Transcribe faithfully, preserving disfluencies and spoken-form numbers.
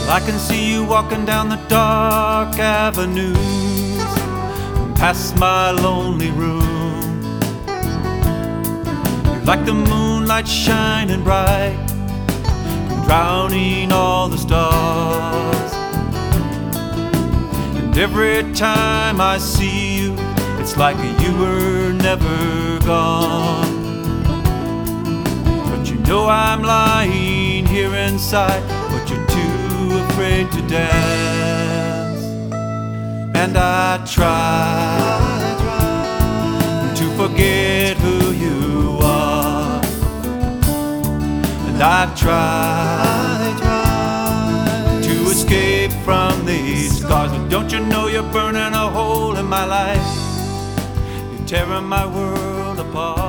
I can see you walking down the dark avenues, past my lonely room. You're like the moonlight shining bright, drowning all the stars. And every time I see you, it's like you were never gone. But you know I'm lying here inside, but you're too afraid to dance. And I try to forget who you are, and I try to escape from these scars. But don't you know you're burning a hole in my life? You're tearing my world apart.